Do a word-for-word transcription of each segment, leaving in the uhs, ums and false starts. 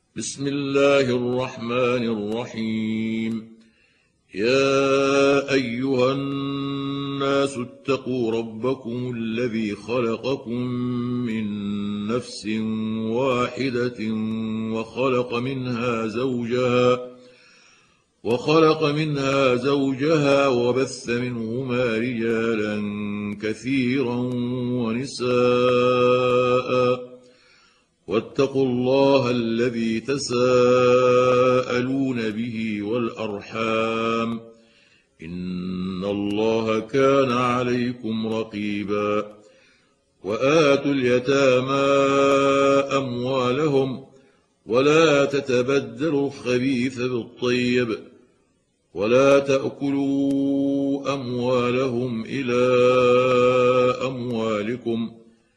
بسم الله الرحمن الرحيم. يا أيها الناس اتقوا ربكم الذي خلقكم من نفس واحدة وخلق منها زوجها وخلق منها زوجها وبث منهما رجالا كثيرا ونساء واتقوا الله الذي تساءلون به والأرحام إن الله كان عليكم رقيبا. وآتوا اليتامى أموالهم ولا تتبدلوا الخبيث بالطيب ولا تأكلوا أموالهم إلى أموالكم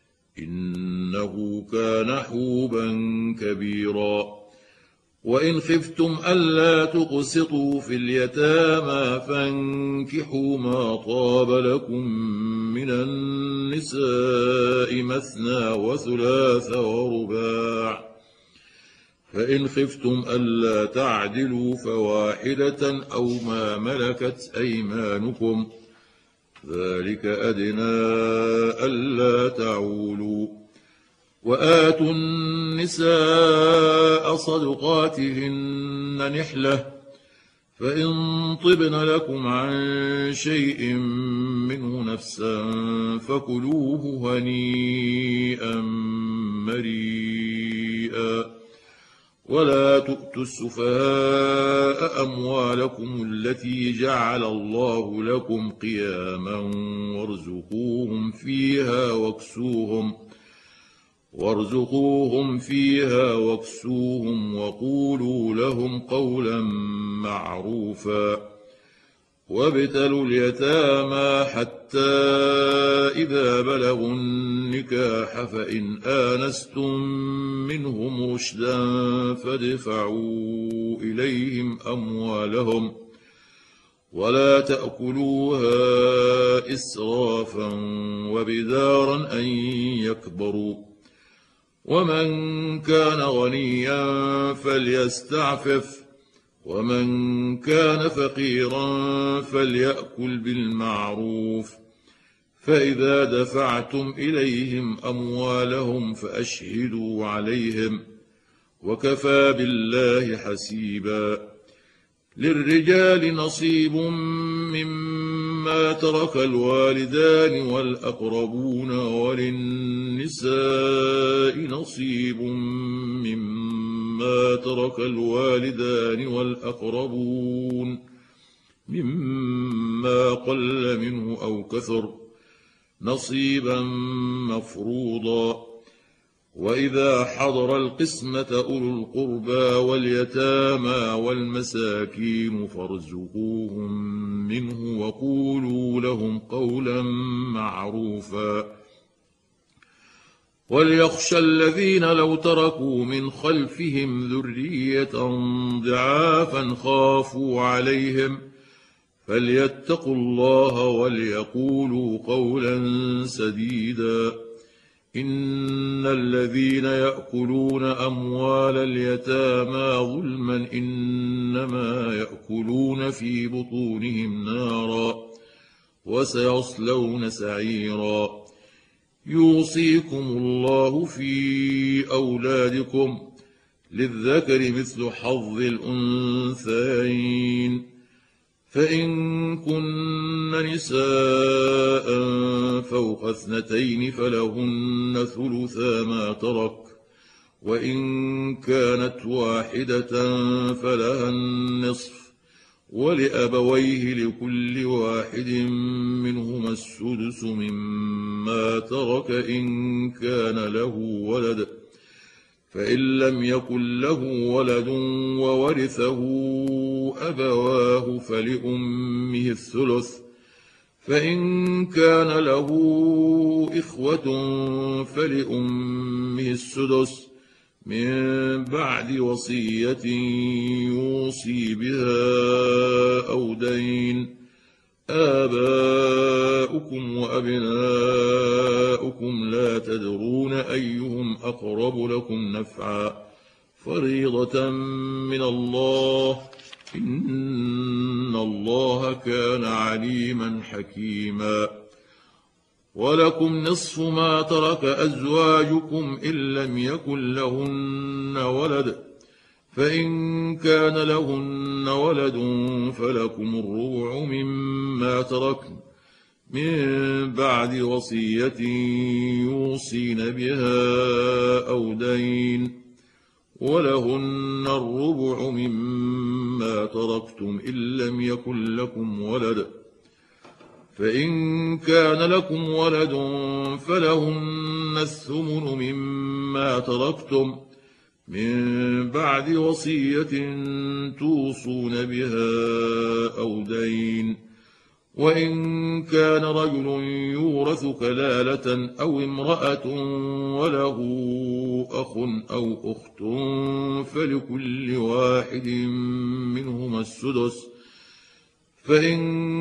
إنه كان حوبا كبيرا. وإن خفتم ألا تقسطوا في اليتامى فانكحوا ما طاب لكم من النساء مثنى وثلاث ورباع، فإن خفتم ألا تعدلوا فواحدة أو ما ملكت أيمانكم ذلك أدنى ألا تعولوا. وآتوا النساء صدقاتهن نحلة فإن طبن لكم عن شيء منه نفسا فكلوه هنيئا مريئا. ولا تؤتوا السفهاء أموالكم التي جعل الله لكم قياما وارزقوهم فيها واكسوهم وارزقوهم فيها واكسوهم وقولوا لهم قولا معروفا. وابتلوا اليتامى حتى إذا بلغوا النكاح فإن آنستم منهم رشدا فادفعوا إليهم أموالهم ولا تأكلوها إسرافا وبدارا أن يكبروا. ومن كان غنيا فليستعفف ومن كان فقيرا فليأكل بالمعروف. فإذا دفعتم إليهم أموالهم فأشهدوا عليهم وكفى بالله حسيبا. للرجال نصيب مما ترك الوالدان والأقربون وللنساء نصيب مما ترك الوالدان والأقربون مما قل منه أو كثر نصيبا مفروضا. وإذا حضر القسمة أولو القربى واليتامى والمساكين فارزقوهم منه وقولوا لهم قولا معروفا. وليخشى الذين لو تركوا من خلفهم ذرية ضعافا خافوا عليهم فليتقوا الله وليقولوا قولا سديدا. إن الذين يأكلون أموال اليتامى ظلما إنما يأكلون في بطونهم نارا وسيصلون سعيرا. يوصيكم الله في أولادكم للذكر مثل حظ الأنثيين فإن كن نساء فوق اثنتين فلهن ثلثا ما ترك وإن كانت واحدة فلها النصف ولأبويه لكل واحد منهما السدس مما ترك إن كان له ولد فإن لم يكن له ولد وورثه أبواه فلأمه الثلث فإن كان له إخوة فلأمه السدس من بعد وصية يوصي بها أو دين. آباؤكم وأبناؤكم لا تدرون أيهم أقرب لكم نفعا فريضة من الله، إن الله كان عليما حكيما. ولكم نصف ما ترك أزواجكم إن لم يكن لهن ولد، فإن كان لهن ولد فلكم الربع مما تركن من بعد وصية يوصين بها أو دين، ولهن الربع مما تركتم إن لم يكن لكم ولد، فإن كان لكم ولد فلهن الثمن مما تركتم من بعد وصية توصون بها أو دين، وإن كان رجل يورث كلالة أو امرأة وله أخ أو أخت فلكل واحد منهما السدس، فإن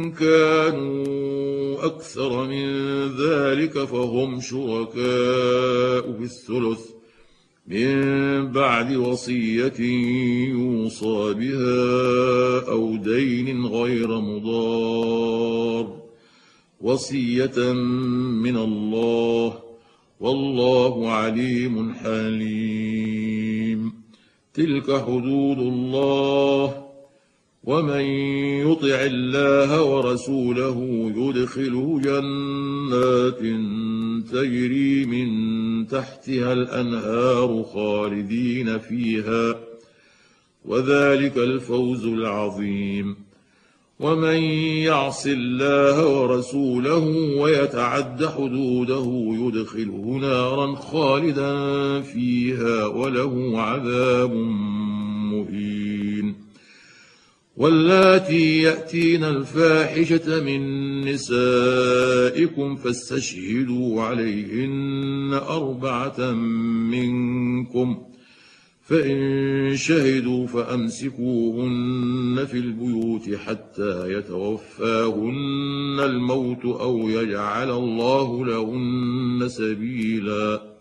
كانوا أكثر من ذلك فهم شركاء في الثلث من بعد وصية يوصى بها أو دين غير مضار، وصية من الله، والله عليم حليم. تلك حدود الله، ومن يطع الله ورسوله يدخله جنات تجري من تحتها الأنهار خالدين فيها، وذلك الفوز العظيم. ومن يعص الله ورسوله ويتعد حدوده يدخله نارا خالدا فيها وله عذاب مهين. واللاتي يأتين الفاحشة من نسائكم فاستشهدوا عليهن أربعة منكم، فإن شهدوا فأمسكوهن في البيوت حتى يتوفاهن الموت أو يجعل الله لهن سبيلا.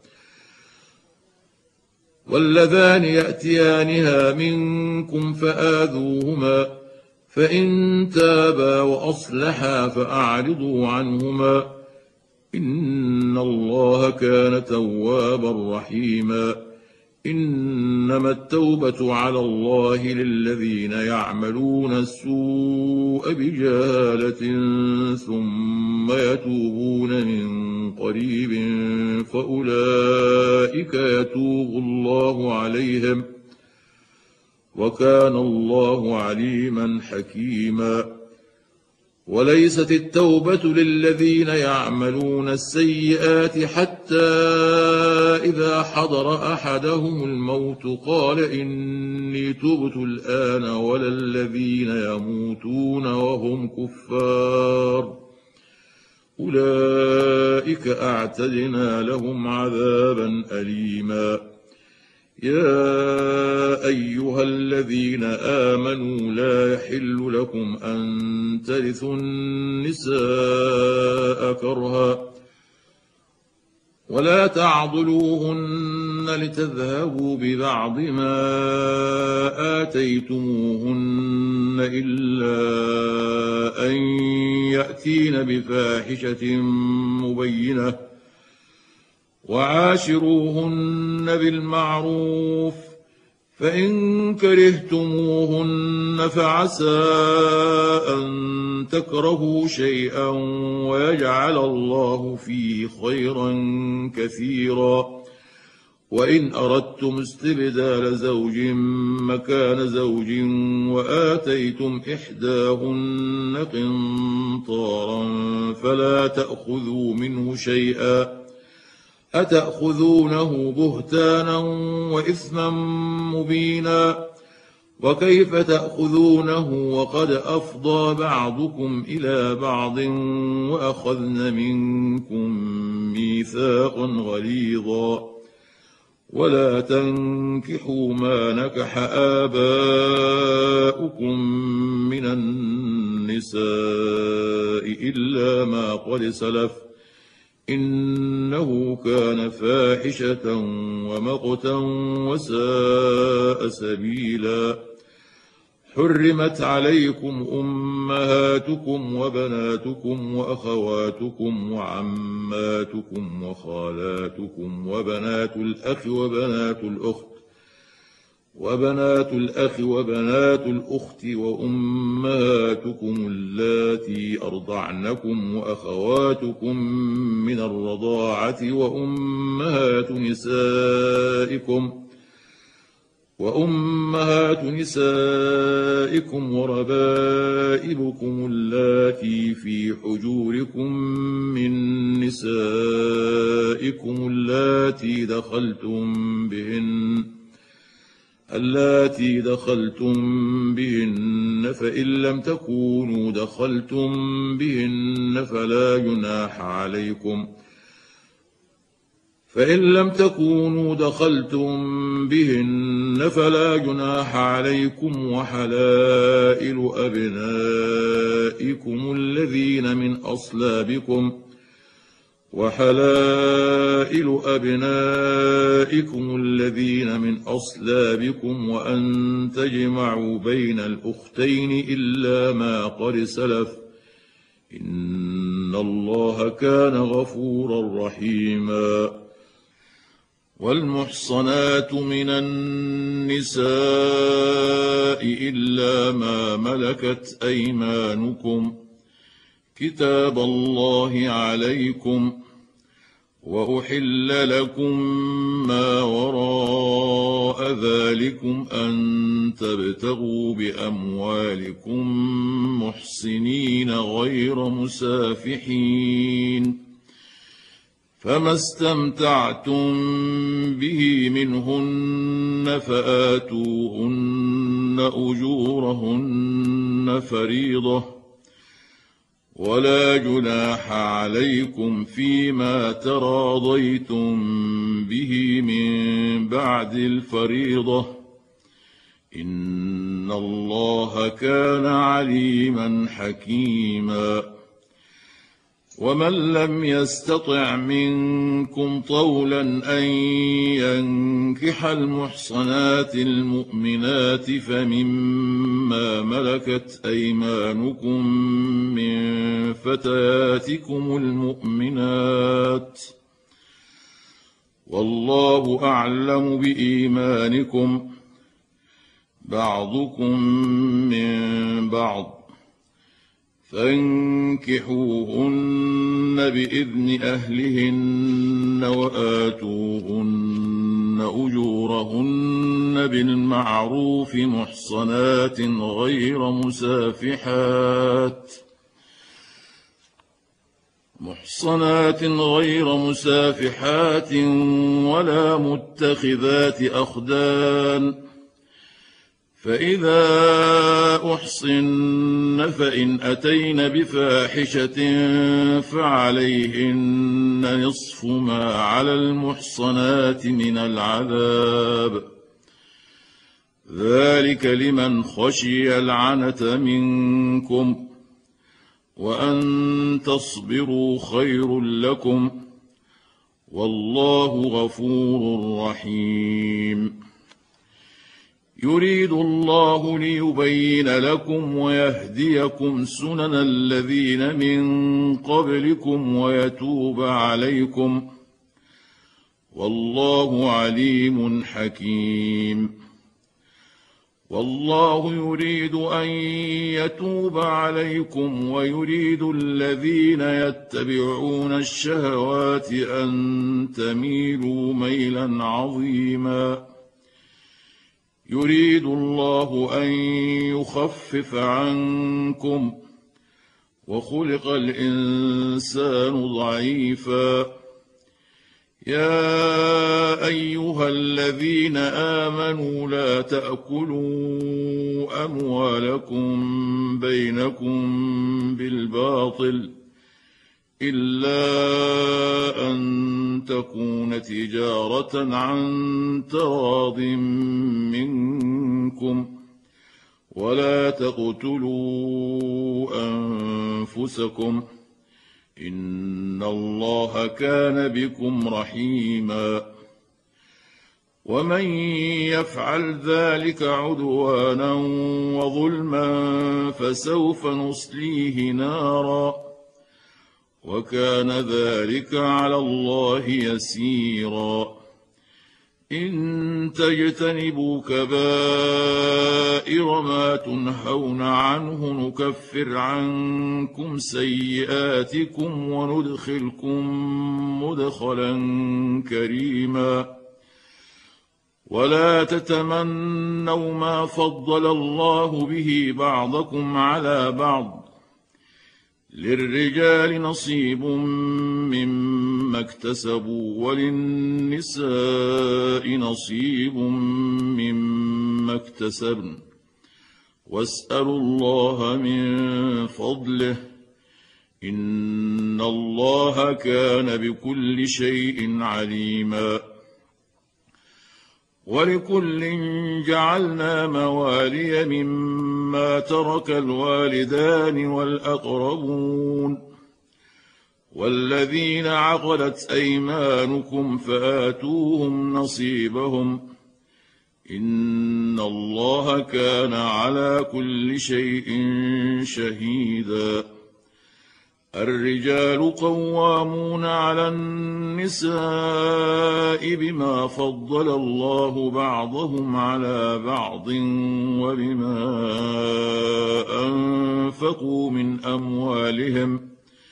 واللذان يأتيانها منكم فآذوهما، فإن تابا وأصلحا فأعرضوا عنهما، إن الله كان توابا رحيما. إنما التوبة على الله للذين يعملون السوء بجهالة ثم يتوبون من قريب فأولئك يتوب الله عليهم، وكان الله عليما حكيما. وليست التوبة للذين يعملون السيئات حتى إذا حضر أحدهم الموت قال إني تبت الآن، ولا الذين يموتون وهم كفار، أولئك أعتدنا لهم عذابا أليما. يا أيها الذين آمنوا لا يحل لكم أن ترثوا النساء كرها، ولا تعضلوهن لتذهبوا ببعض ما آتيتموهن إلا أن يأتين بفاحشة مبينة، وعاشروهن بالمعروف، فإن كرهتموهن فعسى أن تكرهوا شيئا ويجعل الله فيه خيرا كثيرا. وإن أردتم استبدال زوج مكان زوج وآتيتم إحداهن قنطارا فلا تأخذوا منه شيئا، أتأخذونه بهتانا وإثما مبينا، وكيف تأخذونه وقد أفضى بعضكم إلى بعض وأخذن منكم ميثاقا غليظا. ولا تنكحوا ما نكح آباؤكم من النساء إلا ما قد سلف، إنه كان فاحشة ومقتا وساء سبيلا. حرمت عليكم أمهاتكم وبناتكم وأخواتكم وعماتكم وخالاتكم وبنات الأخ وبنات الأخت وبنات الأخ وبنات الأخت وأمهاتكم اللاتي أرضعنكم وأخواتكم من الرضاعة وأمهات نسائكم وأمهات نسائكم وربائبكم اللاتي في حجوركم من نسائكم اللاتي دخلتم بهن اللاتي دخلتم بهن فإن لم تكونوا دخلتم بهن فلا جناح عليكم فإن لم تكونوا دخلتم بهن فلا جناح عليكم وحلائل أبنائكم الذين من أصلابكم وحلائل أبنائكم الذين من أصلابكم وأن تجمعوا بين الأختين إلا ما قد سلف إن الله كان غفورا رحيما. والمحصنات من النساء إلا ما ملكت أيمانكم كتاب الله عليكم وأحل لكم ما وراء ذلكم أن تبتغوا بأموالكم محصنين غير مسافحين فما استمتعتم به منهن فآتوهن أجورهن فريضة ولا جناح عليكم فيما تراضيتم به من بعد الفريضة إن الله كان عليما حكيما. ومن لم يستطع منكم طولا أن ينكح المحصنات المؤمنات فمما ملكت أيمانكم من فتياتكم المؤمنات والله أعلم بإيمانكم بعضكم من بعض فانكحوهن بإذن أهلهن وآتوهن أجورهن بالمعروف محصنات غير مسافحات محصنات غير مسافحات ولا متخذات أخدان فإذا أحصن فإن أتين بفاحشة فعليهن نصف ما على المحصنات من العذاب ذلك لمن خشي العنة منكم وأن تصبروا خير لكم والله غفور رحيم. يريد الله ليبين لكم ويهديكم سنن الذين من قبلكم ويتوب عليكم والله عليم حكيم. والله يريد أن يتوب عليكم ويريد الذين يتبعون الشهوات أن تميلوا ميلا عظيما. يريد الله أن يخفف عنكم وخلق الإنسان ضعيفا. يا أيها الذين آمنوا لا تأكلوا أموالكم بينكم بالباطل إلا أن تكون تجارة عن تراض منكم ولا تقتلوا أنفسكم إن الله كان بكم رحيما ومن يفعل ذلك عدوانا وظلما فسوف نصليه نارا وكان ذلك على الله يسيرا إن تجتنبوا كبائر ما تنهون عنه نكفر عنكم سيئاتكم وندخلكم مدخلا كريما ولا تتمنوا ما فضل الله به بعضكم على بعض للرجال نصيب مما اكتسبوا وللنساء نصيب مما اكتسبن واسألوا الله من فضله إن الله كان بكل شيء عليما ولكل جعلنا موالي مما ترك الوالدان والأقربون والذين عقدت أيمانكم فآتوهم نصيبهم إن الله كان على كل شيء شهيدا الرجال قوامون على النساء بما فضل الله بعضهم على بعض وبما أنفقوا من أموالهم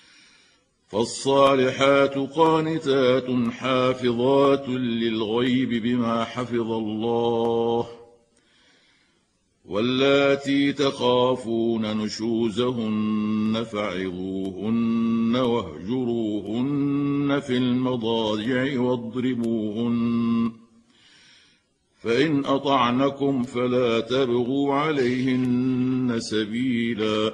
فالصالحات قانتات حافظات للغيب بما حفظ الله واللاتي تخافون نشوزهن فعظوهن واهجروهن في المضاجع واضربوهن فإن أطعنكم فلا تبغوا عليهن سبيلا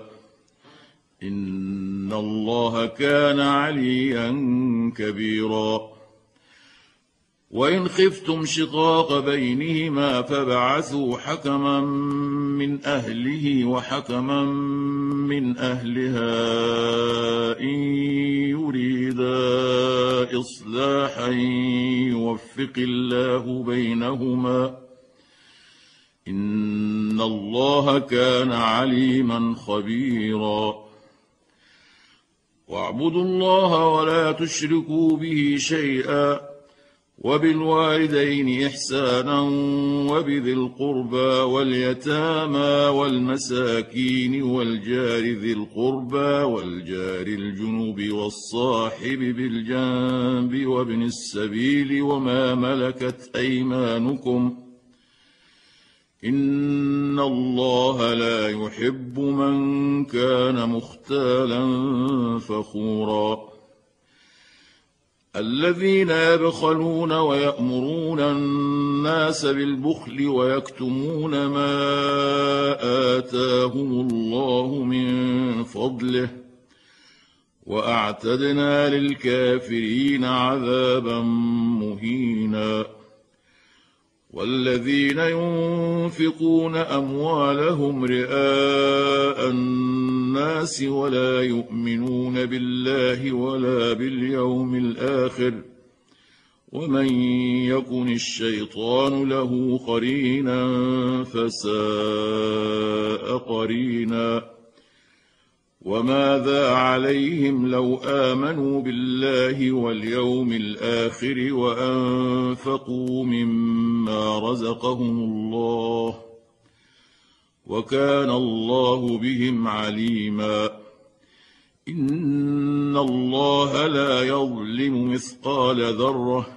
إن الله كان عليا كبيرا وإن خفتم شقاق بينهما فابعثوا حكما من أهله وحكما من أهلها إن يريدا إصلاحا يوفق الله بينهما إن الله كان عليما خبيرا واعبدوا الله ولا تشركوا به شيئا وبالوالدين إحسانا وبذي القربى واليتامى والمساكين والجار ذي القربى والجار الجنوب والصاحب بالجنب وابن السبيل وما ملكت أيمانكم إن الله لا يحب من كان مختالا فخورا الذين يبخلون ويأمرون الناس بالبخل ويكتمون ما آتاهم الله من فضله وأعتدنا للكافرين عذابا مهينا والذين ينفقون أموالهم رئاء الناس ولا يؤمنون بالله ولا باليوم الآخر ومن يكن الشيطان له قرينا فساء قرينا وماذا عليهم لو آمنوا بالله واليوم الآخر وأنفقوا مما رزقهم الله وكان الله بهم عليما إن الله لا يظلم مثقال ذرة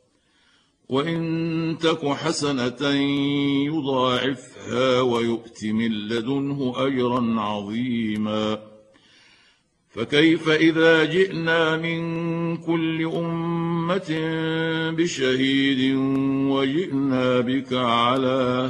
وإن تك حسنة يضاعفها ويؤت من لدنه أجرا عظيما فكيف إذا جئنا من كل أمة بشهيد وجئنا بك على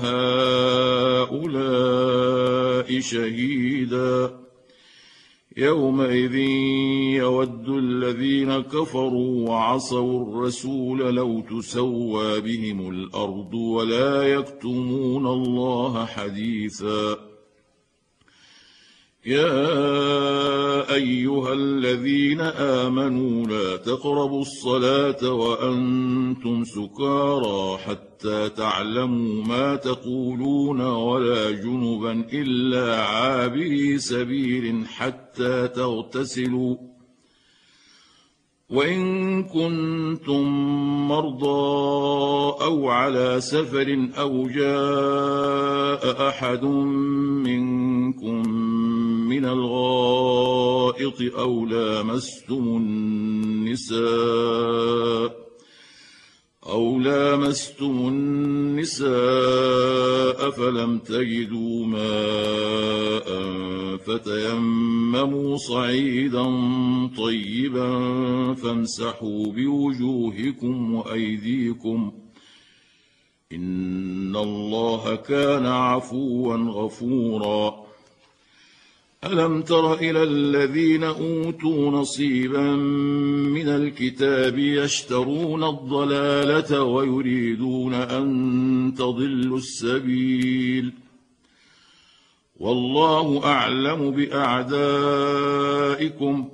هؤلاء شهيدا يومئذ يود الذين كفروا وعصوا الرسول لو تسوى بهم الأرض ولا يكتمون الله حديثا يا أيها الذين آمنوا لا تقربوا الصلاة وأنتم سكارى حتى تعلموا ما تقولون ولا جنبا إلا عابري سبيل حتى تغتسلوا وإن كنتم مرضى أو على سفر أو جاء أحد منكم من الغائط أو لامستم النساء أو لامستم النساء فلم تجدوا ماء فتيمموا صعيدا طيبا فامسحوا بوجوهكم وأيديكم إن الله كان عفوا غفورا. ألم تر إلى الذين أوتوا نصيبا من الكتاب يشترون الضلالة ويريدون أن تضلوا السبيل والله أعلم بأعدائكم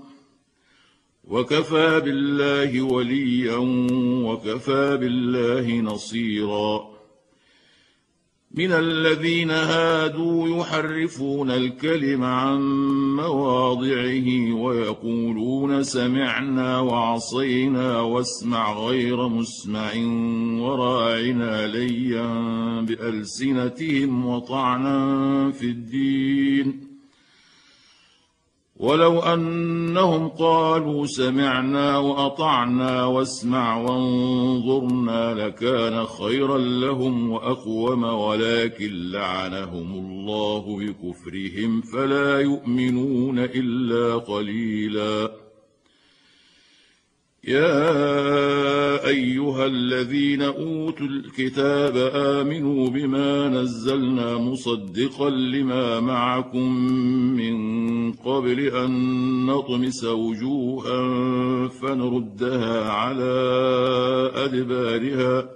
وكفى بالله وليا وكفى بالله نصيرا. من الذين هادوا يحرفون الكلم عن مواضعه ويقولون سمعنا وعصينا واسمع غير مسمع وراعنا ليا بألسنتهم وطعنا في الدين ولو أنهم قالوا سمعنا وأطعنا واسمع وانظرنا لكان خيرا لهم وأقوم ولكن لعنهم الله بكفرهم فلا يؤمنون إلا قليلا. يا أيها الذين أوتوا الكتاب آمنوا بما نزلنا مصدقا لما معكم من قبل أن نطمس وجوها فنردها على أدبارها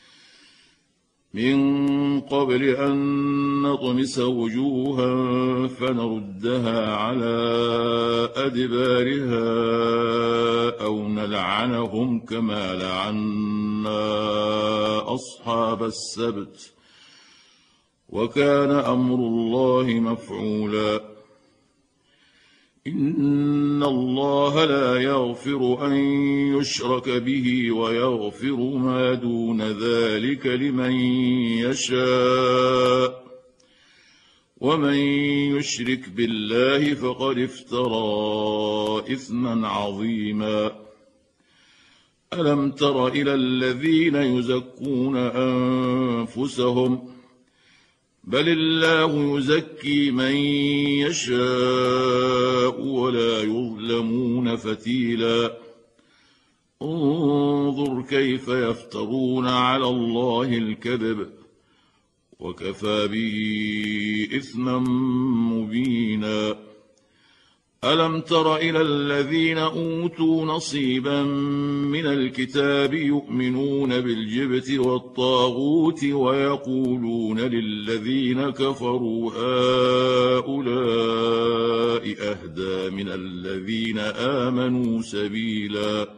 من قبل أن نطمس وجوها فنردها على أدبارها أو نلعنهم كما لعنا أصحاب السبت وكان أمر الله مفعولا. إن الله لا يغفر أن يشرك به ويغفر ما دون ذلك لمن يشاء ومن يشرك بالله فقد افترى إثما عظيما. ألم تر إلى الذين يزكون أنفسهم بل الله يزكي من يشاء ولا يظلمون فتيلا. انظر كيف يفترون على الله الكذب وكفى به إثما مبينا. ألم تر إلى الذين أوتوا نصيبا من الكتاب يؤمنون بالجبت والطاغوت ويقولون للذين كفروا هؤلاء أهدى من الذين آمنوا سبيلا.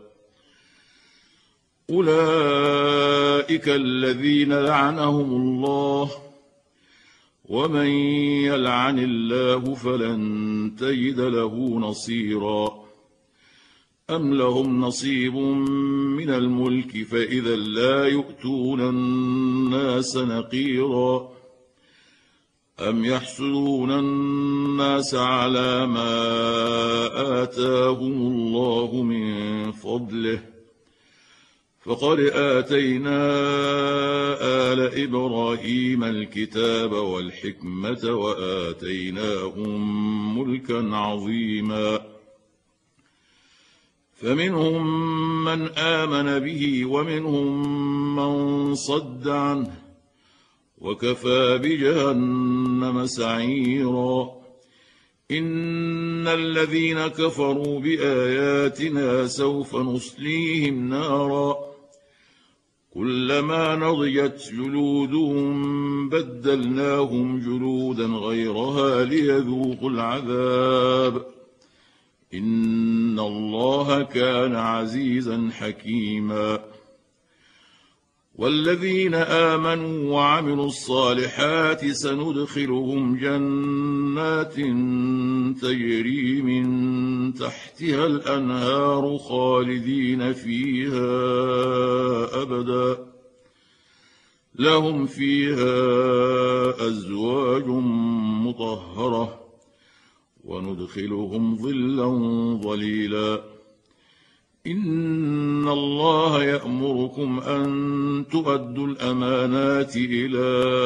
أولئك الذين لعنهم الله ومن يلعن الله فلن تجد له نصيرا. أم لهم نصيب من الملك فإذا لا يؤتون الناس نقيرا. أم يحسدون الناس على ما آتاهم الله من فضله فقد آتينا آل إبراهيم الكتاب والحكمة وآتيناهم ملكا عظيما. فمنهم من آمن به ومنهم من صد عنه وكفى بجهنم سعيرا. إن الذين كفروا بآياتنا سوف نصليهم نارا كلما نضجت جلودهم بدلناهم جلودا غيرها ليذوقوا العذاب إن الله كان عزيزا حكيما والذين آمنوا وعملوا الصالحات سندخلهم جنات تجري من تحتها الأنهار خالدين فيها أبدا لهم فيها أزواج مطهرة وندخلهم ظلا ظليلا إن الله يأمركم أن تؤدوا الأمانات إلى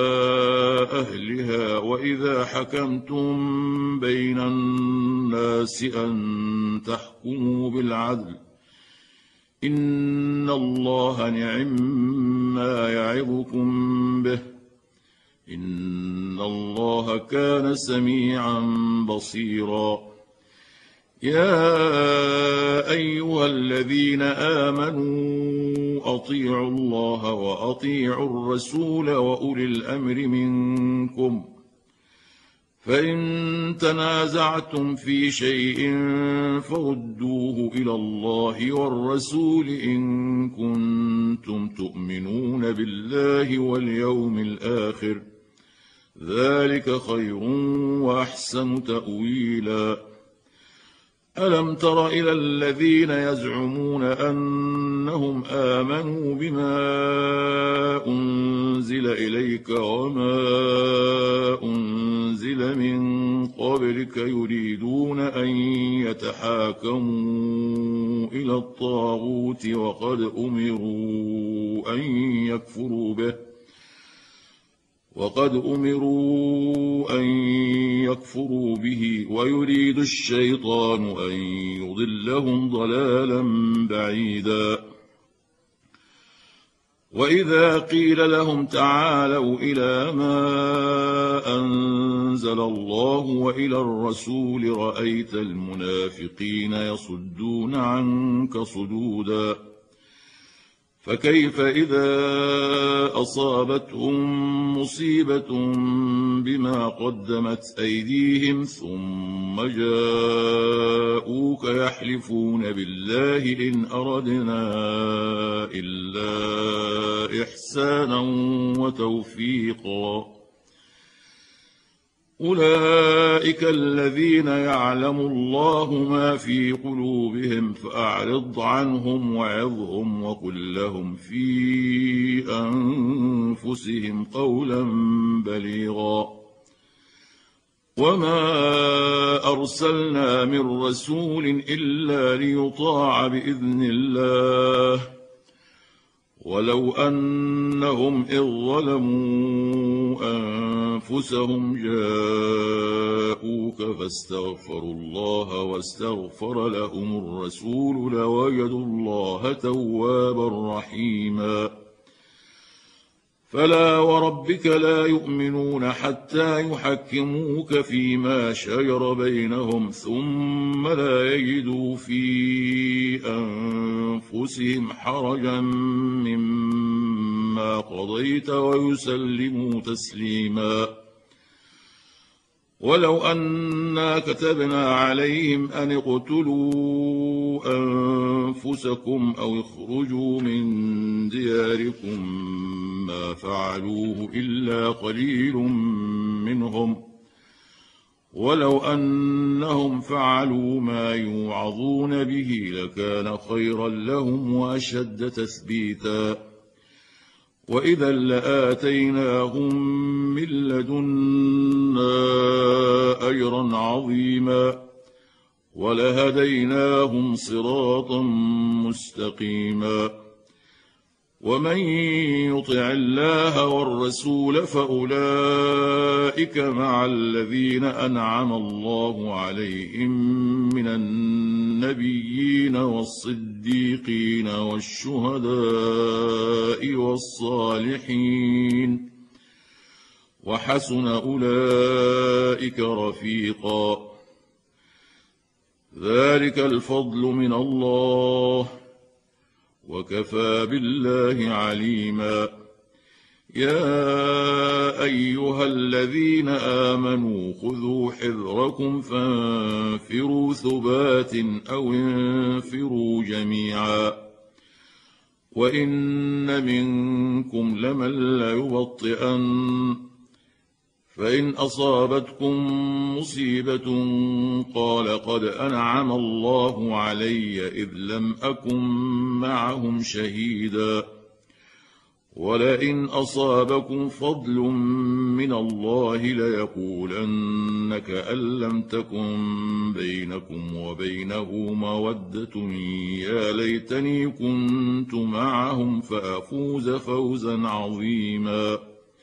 أهلها وإذا حكمتم بين الناس أن تحكموا بالعدل إن الله نعم ما يعظكم به إن الله كان سميعا بصيرا يا أيها الذين آمنوا أطيعوا الله وأطيعوا الرسول وأولي الأمر منكم فإن تنازعتم في شيء فردوه إلى الله والرسول إن كنتم تؤمنون بالله واليوم الآخر ذلك خير وأحسن تأويلا ألم تر إلى الذين يزعمون أنهم آمنوا بما أنزل إليك وما أنزل من قبلك يريدون أن يتحاكموا إلى الطاغوت وقد أمروا أن يكفروا به وقد أمروا أن يكفروا به ويريد الشيطان أن يضلهم ضلالا بعيدا وإذا قيل لهم تعالوا إلى ما أنزل الله وإلى الرسول رأيت المنافقين يصدون عنك صدودا فكيف إذا أصابتهم مصيبة بما قدمت أيديهم ثم جاءوك يحلفون بالله إن أردنا إلا إحسانا وتوفيقا أولئك الذين يعلم الله ما في قلوبهم فأعرض عنهم وعظهم وقل لهم في أنفسهم قولا بليغا وما أرسلنا من رسول إلا ليطاع بإذن الله ولو أنهم إذ ظلموا أنفسهم جاءوك فاستغفروا الله واستغفر لهم الرسول لوجدوا الله توابا رحيما فلا وربك لا يؤمنون حتى يحكموك فيما شجر بينهم ثم لا يجدوا في أنفسهم حرجا مما قضيت ويسلموا تسليما ولو أنا كتبنا عليهم أن اقتلوا أنفسكم أو اخرجوا من دياركم ما فعلوه إلا قليل منهم ولو أنهم فعلوا ما يوعظون به لكان خيرا لهم وأشد تثبيتا وإذا لآتيناهم من لدنا أجرا عظيما ولهديناهم صراطا مستقيما ومن يطع الله والرسول فأولئك مع الذين أنعم الله عليهم من النبيين والصديقين والشهداء والصالحين وحسن أولئك رفيقا ذلك الفضل من الله وكفى بالله عليما يا أيها الذين آمنوا خذوا حذركم فانفروا ثبات أو انفروا جميعا وإن منكم لمن ليبطئن فإن أصابتكم مصيبة قال قد أنعم الله علي إذ لم أكن معهم شهيدا ولئن أصابكم فضل من الله ليقولن كأن لم تكن بينكم وبينه مودة يا ليتني كنت معهم فأفوز فوزا عظيما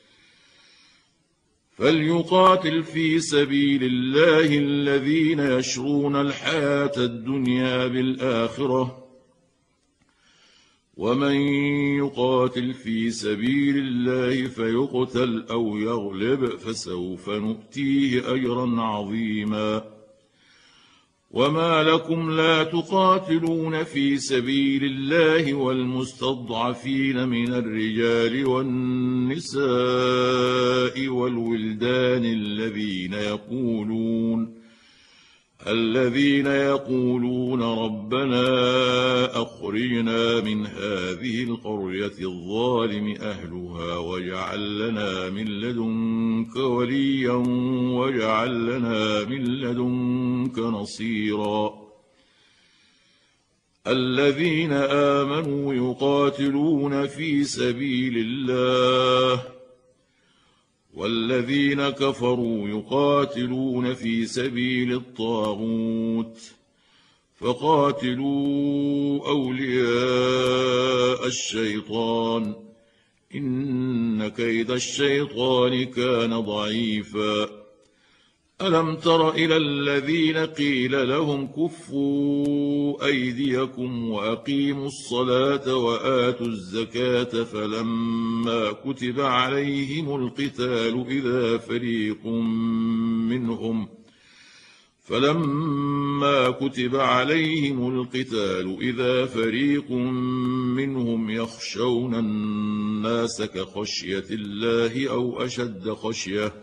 فليقاتل في سبيل الله الذين يشرون الحياة الدنيا بالآخرة ومن يقاتل في سبيل الله فيقتل أو يغلب فسوف نؤتيه أجرا عظيما وما لكم لا تقاتلون في سبيل الله والمستضعفين من الرجال والنساء والولدان الذين يقولون الذين يقولون ربنا أخرجنا من هذه القرية الظالم أهلها واجعل لنا من لدنك وليا واجعل لنا من لدنك نصيرا الذين آمنوا يقاتلون في سبيل الله والذين كفروا يقاتلون في سبيل الطاغوت فقاتلوا أولياء الشيطان إن كيد الشيطان كان ضعيفا ألم تر إلى الذين قيل لهم كفوا أيديكم وأقيموا الصلاة وآتوا الزكاة فلما كتب عليهم القتال إذا فريق منهم فلما كتب عليهم القتال إذا فريق منهم يخشون الناس كخشية الله أو أشد خشية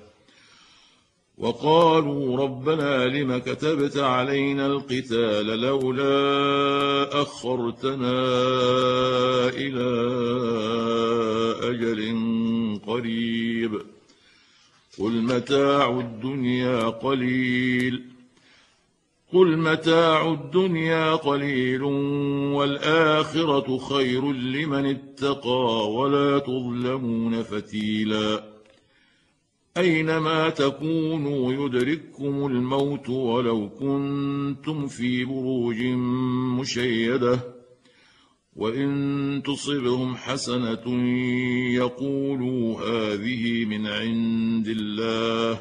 وقالوا ربنا لم كتبت علينا القتال لولا أخرتنا إلى أجل قريب قل متاع الدنيا قليل قل متاع الدنيا قليل والآخرة خير لمن اتقى ولا تظلمون فتيلا أينما تكونوا يدرككم الموت ولو كنتم في بروج مشيدة وإن تصبهم حسنة يقولوا هذه من عند الله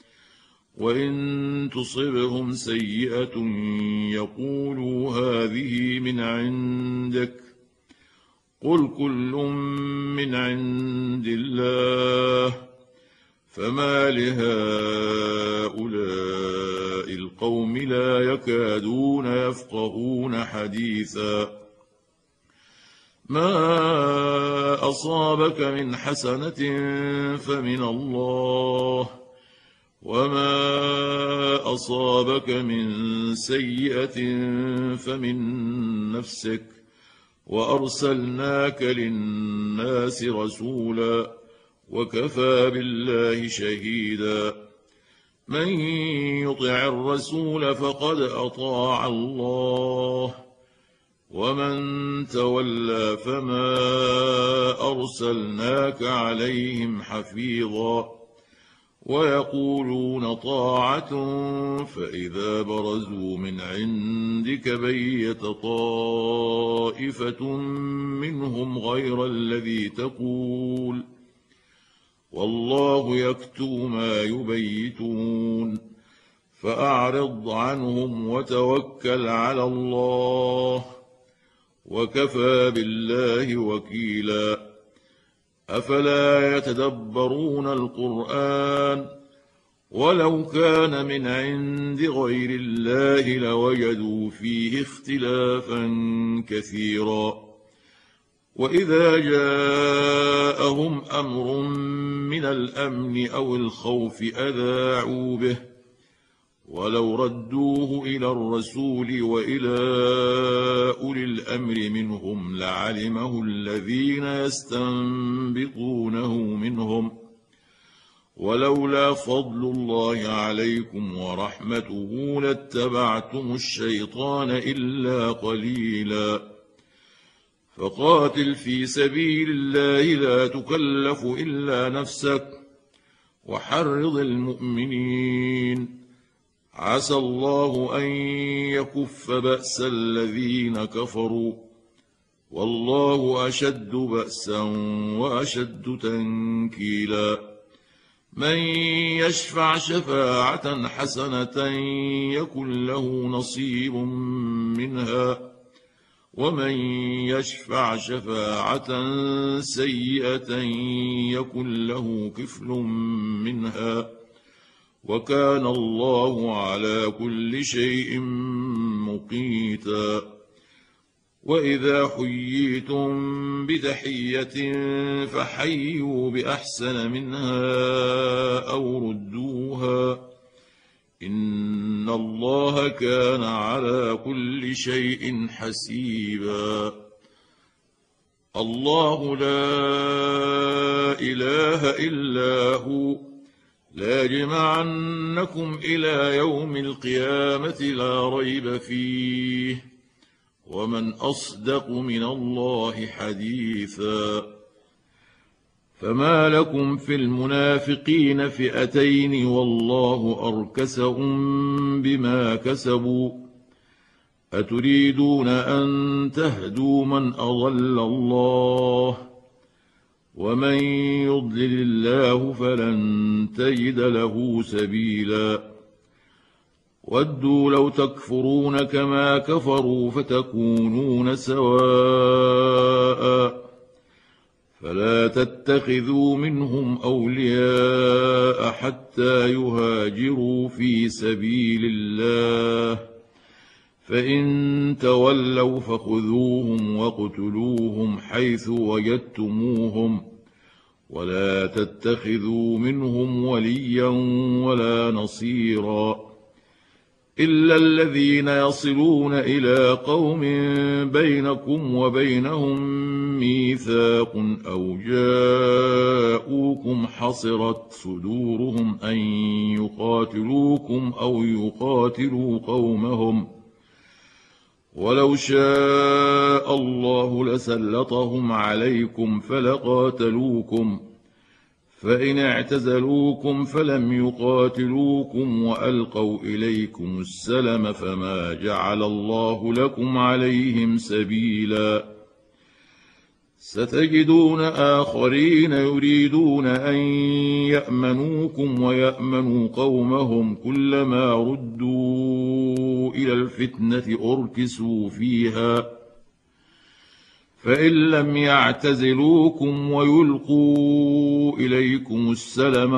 وإن تصبهم سيئة يقولوا هذه من عندك قل كل من عند الله فما لهؤلاء القوم لا يكادون يفقهون حديثا ما أصابك من حسنة فمن الله وما أصابك من سيئة فمن نفسك وأرسلناك للناس رسولا وكفى بالله شهيدا من يطع الرسول فقد أطاع الله ومن تولى فما أرسلناك عليهم حفيظا ويقولون طاعة فإذا برزوا من عندك بيت طائفة منهم غير الذي تقول والله يكتب ما يبيتون فأعرض عنهم وتوكل على الله وكفى بالله وكيلا أفلا يتدبرون القرآن ولو كان من عند غير الله لوجدوا فيه اختلافا كثيرا وإذا جاءهم أمر من الأمن أو الخوف أذاعوا به ولو ردوه إلى الرسول وإلى أولي الأمر منهم لعلمه الذين يستنبطونه منهم ولولا فضل الله عليكم ورحمته لاتبعتم الشيطان إلا قليلا فقاتل في سبيل الله لا تكلف إلا نفسك وحرض المؤمنين عسى الله أن يكف بأس الذين كفروا والله أشد بأسا وأشد تنكيلا من يشفع شفاعة حسنة يكن له نصيب منها ومن يشفع شفاعة سيئة يكن له كفل منها وكان الله على كل شيء مقيتا وإذا حييتم بتحية فحيوا بأحسن منها أو ردوها إن الله كان على كل شيء حسيبا الله لا إله إلا هو ليجمعنكم إلى يوم القيامة لا ريب فيه ومن أصدق من الله حديثا فما لكم في المنافقين فئتين والله أركسهم بما كسبوا أتريدون أن تهدوا من أضل الله ومن يضلل الله فلن تجد له سبيلا ودوا لو تكفرون كما كفروا فتكونون سواء فلا تتخذوا منهم أولياء حتى يهاجروا في سبيل الله فإن تولوا فخذوهم واقتلوهم حيث وجدتموهم ولا تتخذوا منهم وليا ولا نصيرا إلا الذين يصلون إلى قوم بينكم وبينهم ميثاق أو جاءوكم حصرت صدورهم أن يقاتلوكم أو يقاتلوا قومهم ولو شاء الله لسلطهم عليكم فلقاتلوكم فإن اعتزلوكم فلم يقاتلوكم وألقوا إليكم السلم فما جعل الله لكم عليهم سبيلا ستجدون آخرين يريدون أن يأمنوكم ويأمنوا قومهم كلما ردوا إلى الفتنة أركسوا فيها فإن لم يعتزلوكم ويلقوا إليكم السلم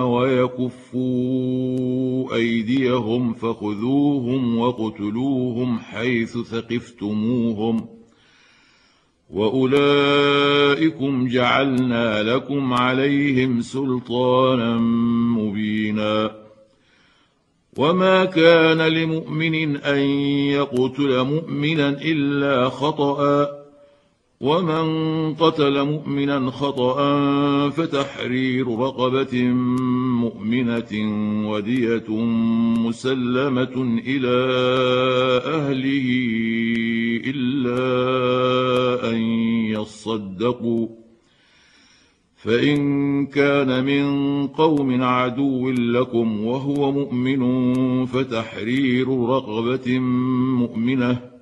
ويكفوا أيديهم فخذوهم واقتلوهم حيث ثقفتموهم وأولئكم جعلنا لكم عليهم سلطانا مبينا وما كان لمؤمن أن يقتل مؤمنا إلا خطأ ومن قتل مؤمنا خطأ فتحرير رقبة مؤمنة ودية مسلمة إلى أهله إلا أن يصدقوا فإن كان من قوم عدو لكم وهو مؤمن فتحرير رقبة مؤمنة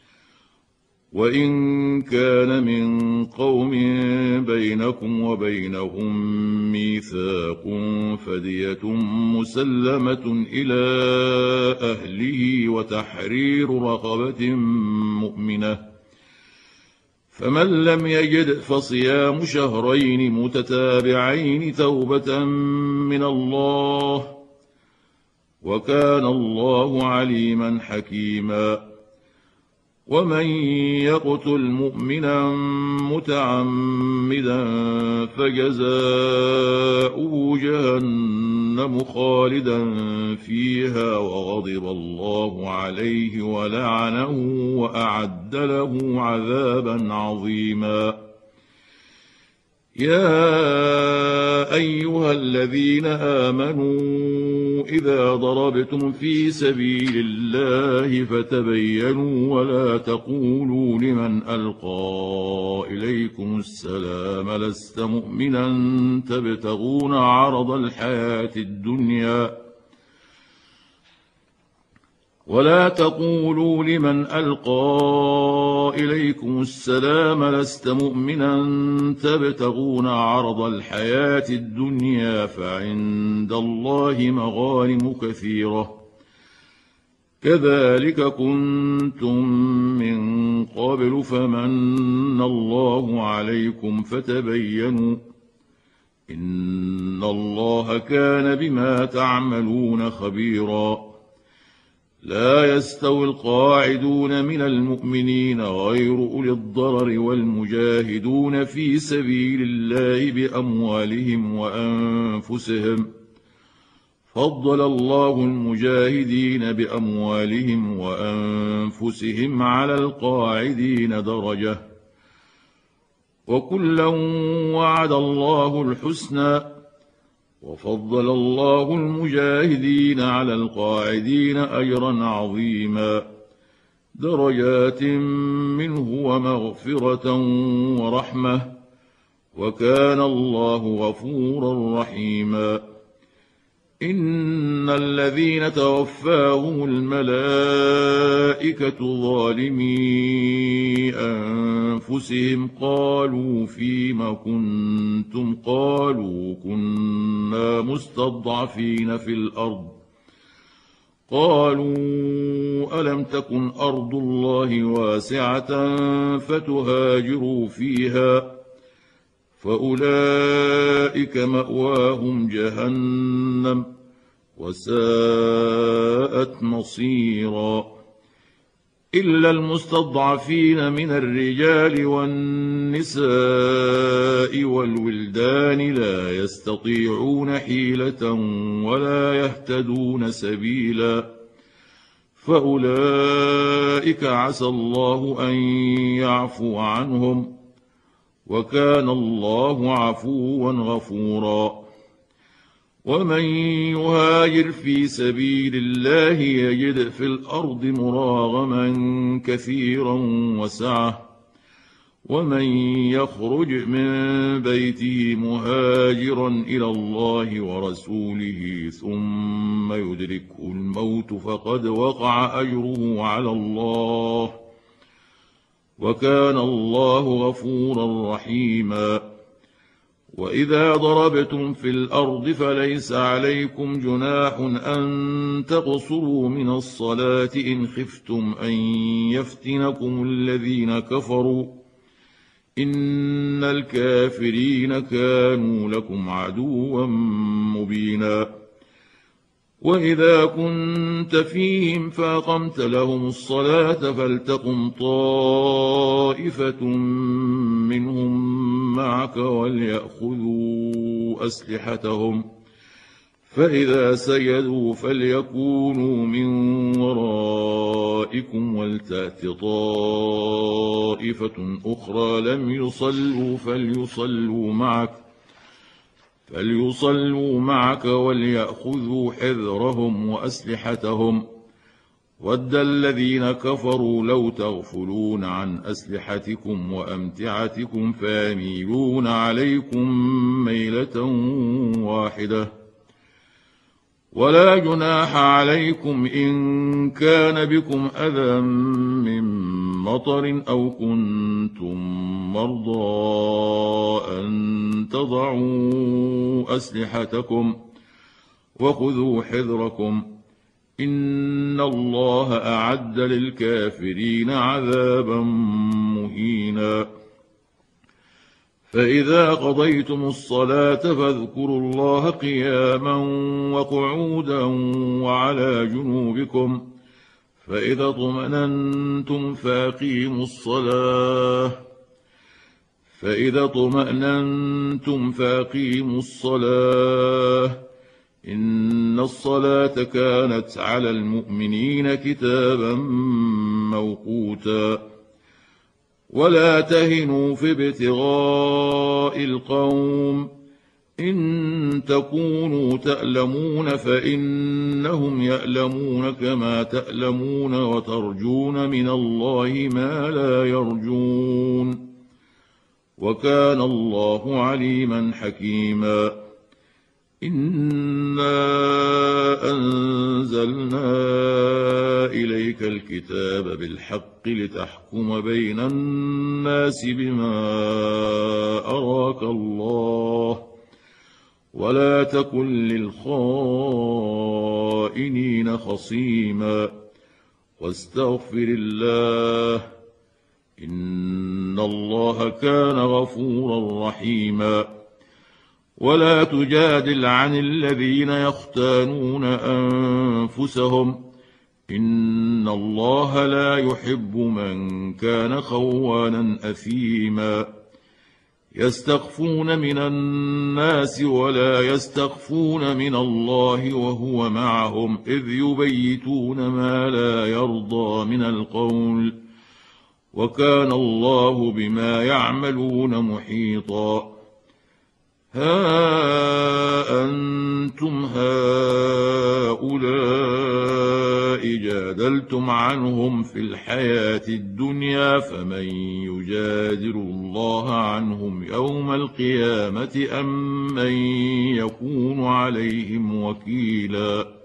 وإن كان من قوم بينكم وبينهم ميثاق فدية مسلمة إلى أهله وتحرير رقبة مؤمنة فمن لم يجد فصيام شهرين متتابعين توبة من الله وكان الله عليما حكيما ومن يقتل مؤمنا متعمدا فجزاؤه جهنم خالدا فيها وغضب الله عليه ولعنه وأعد له عذابا عظيما. يا أيها الذين آمنوا إذا ضربتم في سبيل الله فتبينوا ولا تقولوا لمن ألقى إليكم السلام لست مؤمنا تبتغون عرض الحياة الدنيا ولا تقولوا لمن ألقى إليكم السلام لست مؤمنا تبتغون عرض الحياة الدنيا فعند الله مغانم كثيرة كذلك كنتم من قبل فمن الله عليكم فتبينوا إن الله كان بما تعملون خبيرا. لا يستوي القاعدون من المؤمنين غير أولي الضرر والمجاهدون في سبيل الله بأموالهم وأنفسهم فضل الله المجاهدين بأموالهم وأنفسهم على القاعدين درجة وكلا وعد الله الحسنى وفضل الله المجاهدين على القاعدين أجرا عظيما درجات منه ومغفرة ورحمة وكان الله غفورا رحيما. إن الذين توفاهم الملائكة ظالمي أنفسهم قالوا فيم كنتم قالوا كنا مستضعفين في الأرض قالوا ألم تكن أرض الله واسعة فتهاجروا فيها فأولئك مأواهم جهنم وساءت مصيرا. إلا المستضعفين من الرجال والنساء والولدان لا يستطيعون حيلة ولا يهتدون سبيلا فأولئك عسى الله أن يعفو عنهم وكان الله عفوا غفورا. ومن يهاجر في سبيل الله يجد في الأرض مراغما كثيرا وسعة ومن يخرج من بيته مهاجرا إلى الله ورسوله ثم يدركه الموت فقد وقع أجره على الله وكان الله غفورا رحيما. وإذا ضربتم في الأرض فليس عليكم جناح أن تقصروا من الصلاة إن خفتم أن يفتنكم الذين كفروا إن الكافرين كانوا لكم عدوا مبينا. وإذا كنت فيهم فأقمت لهم الصلاة فلتقم طائفة منهم معك وليأخذوا أسلحتهم فإذا سجدوا فليكونوا من ورائكم ولتأت طائفة أخرى لم يصلوا فليصلوا معك فليصلوا معك وليأخذوا حذرهم وأسلحتهم ود الذين كفروا لو تغفلون عن أسلحتكم وأمتعتكم فيميلون عليكم ميلة واحدة. ولا جناح عليكم إن كان بكم أذى من مطر أو كنتم مرضى أن تضعوا أسلحتكم وخذوا حذركم إن الله أعد للكافرين عذابا مهينا. فإذا قضيتم الصلاة فاذكروا الله قياما وقعودا وعلى جنوبكم فإذا اطمأننتم فأقيموا الصلاة فإذا اطمأننتم فأقيموا الصلاة إن الصلاة كانت على المؤمنين كتابا موقوتا ولا تهنوا في ابتغاء القوم إن تكونوا تألمون فإنهم يألمون كما تألمون وترجون من الله ما لا يرجون وكان الله عليما حكيما إنا أنزلنا إليك الكتاب بالحق لتحكم بين الناس بما أراك الله ولا تكن للخائنين خصيما واستغفر الله إن الله كان غفورا رحيما ولا تجادل عن الذين يختانون أنفسهم إن الله لا يحب من كان خوانا أثيما يستخفون من الناس ولا يستخفون من الله وهو معهم إذ يبيتون ما لا يرضى من القول وكان الله بما يعملون محيطا ها أنتم هؤلاء جادلتم عنهم في الحياة الدنيا فمن يجادل الله عنهم يوم القيامة أم من يكون عليهم وكيلا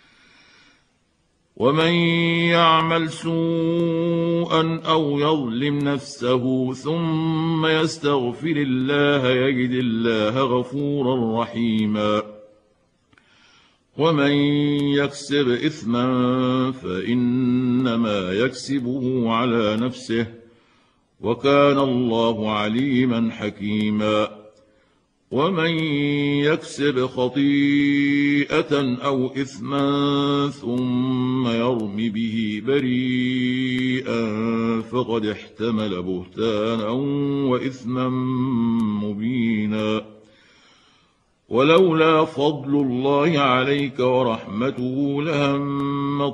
ومن يعمل سوءا أو يظلم نفسه ثم يستغفر الله يجد الله غفورا رحيما ومن يكسب إثما فإنما يكسبه على نفسه وكان الله عليما حكيما ومن يكسب خطيئة أو إثما ثم يرم به بريئا فقد احتمل بهتانا وإثما مبينا ولولا فضل الله عليك ورحمته لهمت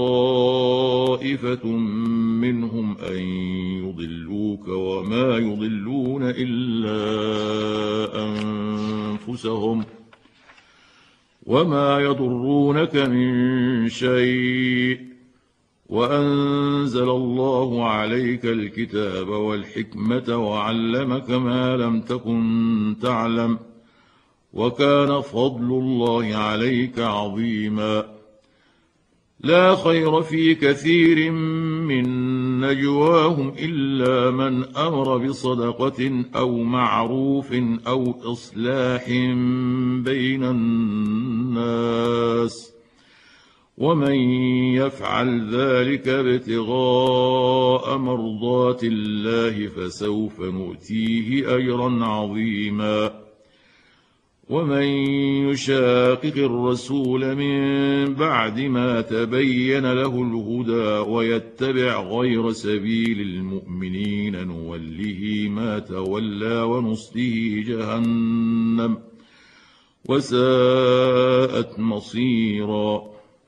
طائفة منهم أن يضلوك وما يضلون إلا أنفسهم وما يضرونك من شيء وأنزل الله عليك الكتاب والحكمة وعلمك ما لم تكن تعلم وكان فضل الله عليك عظيما لا خير في كثير من نجواهم إلا من أمر بصدقة أو معروف أو إصلاح بين الناس ومن يفعل ذلك ابتغاء مرضات الله فسوف نؤتيه أجرا عظيما ومن يشاقق الرسول من بعد ما تبين له الهدى ويتبع غير سبيل المؤمنين نوله ما تولى ونصله جهنم وساءت مصيرا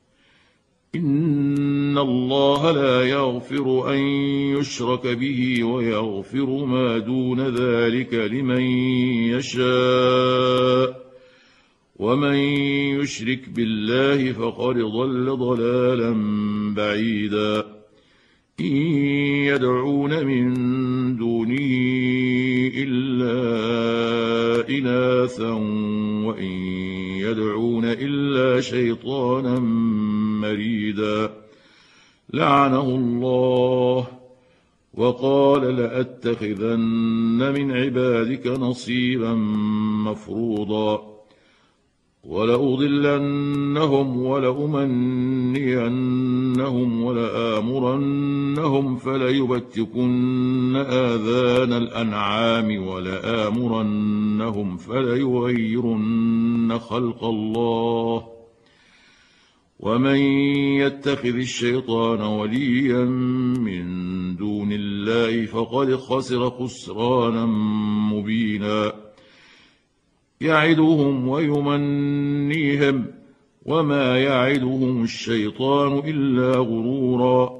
إن الله لا يغفر أن يشرك به ويغفر ما دون ذلك لمن يشاء ومن يشرك بالله فقد ضل ضلالا بعيدا إن يدعون من دونه إلا إناثا وإن يدعون إلا شيطانا مريدا لعنه الله وقال لأتخذن من عبادك نصيبا مفروضا ولأضلنهم ولأمنينهم ولآمرنهم فليبتكن آذان الأنعام ولآمرنهم فليغيرن خلق الله ومن يتخذ الشيطان وليا من دون الله فقد خسر خسرانا مبينا يعدهم ويمنيهم وما يعدهم الشيطان إلا غرورا